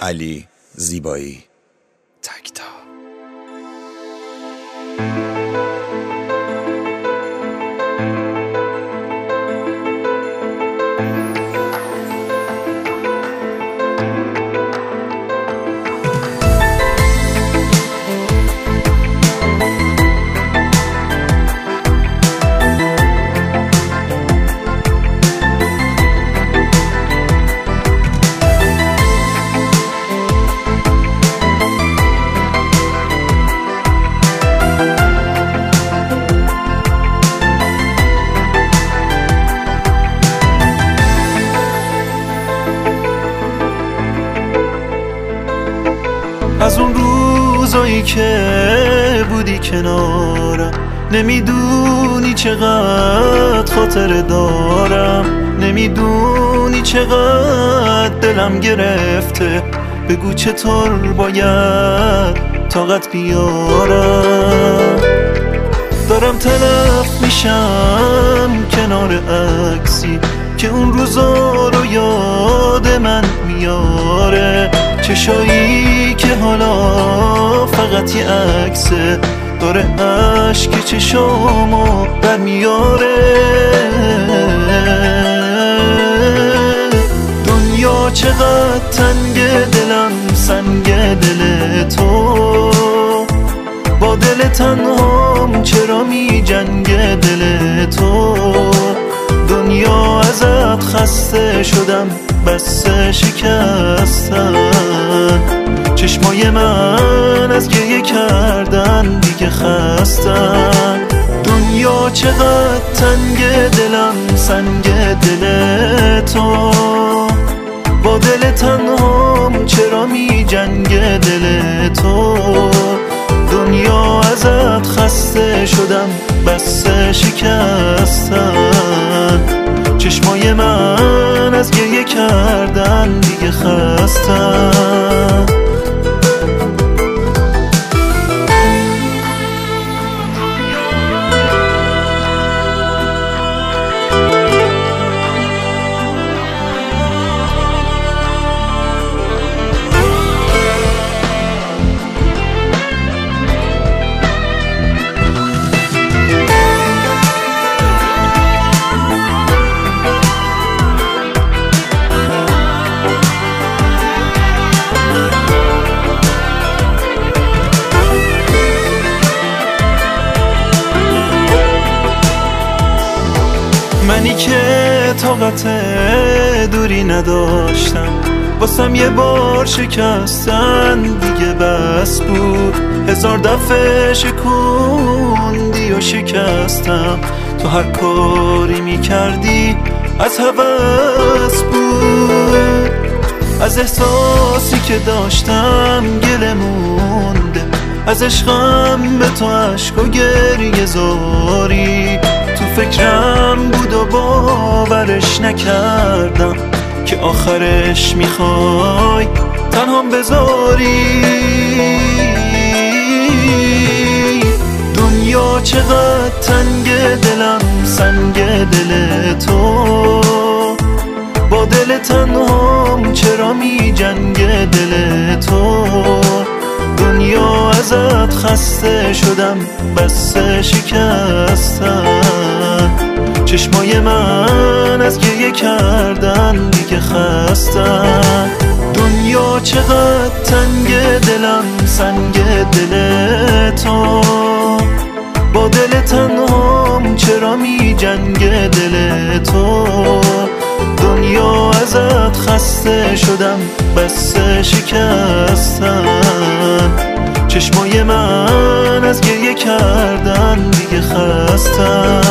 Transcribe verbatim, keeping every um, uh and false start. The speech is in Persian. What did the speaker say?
علی زیبایی تکتا. از اون روزایی که بودی کنارم، نمیدونی چقدر خاطر دارم، نمیدونی چقدر دلم گرفته. بگو چطور باید طاقت بیارم. دارم تلف میشم کنار عکسی که اون روزا رو یاد من میاره. چشایی که حالا فقط یه عکسه، داره عشق چشامو در میاره. دنیا چقدر تنگ، دلم سنگ دل تو. با دل تنهام چرا می جنگ دل تو. دنیا ازت خسته شدم، بس شکستن. چشمای من از گریه کردن دیگه خستن. دنیا چقدر تنگ، دلم سنگ دل تو. با دل تنهام چرا می جنگ دل تو. دنیا ازت خسته شدم، بس شکستن. چشمای من از گریه کردن دیگه خستن. منی که طاقت دوری نداشتم، واسم یه بار شکستن دیگه بس بود. هزار دفعه شکوندی و شکستم، تو هر کاری میکردی از هوس بود. از احساسی که داشتم گله مونده، از عشقم به تو عشق و گریه زاری. تو فکرم بود و باورش نکردم که آخرش میخوای تنهام بذاری. دنیا چقدر تنگ، دلم سنگ دل تو. با دل تنهام چرا می جنگ دل تو. دنیا ازت خسته شدم، بس شکستن. چشمای من از گریه کردن دیگه خستن. دنیا چقدر تنگ، دلم سنگ دل تو. با دل تنهام چرا می جنگ دل تو. دنیا ازت خسته شدم، بس شکستن. چشمای من از گریه کردن دیگه خستن.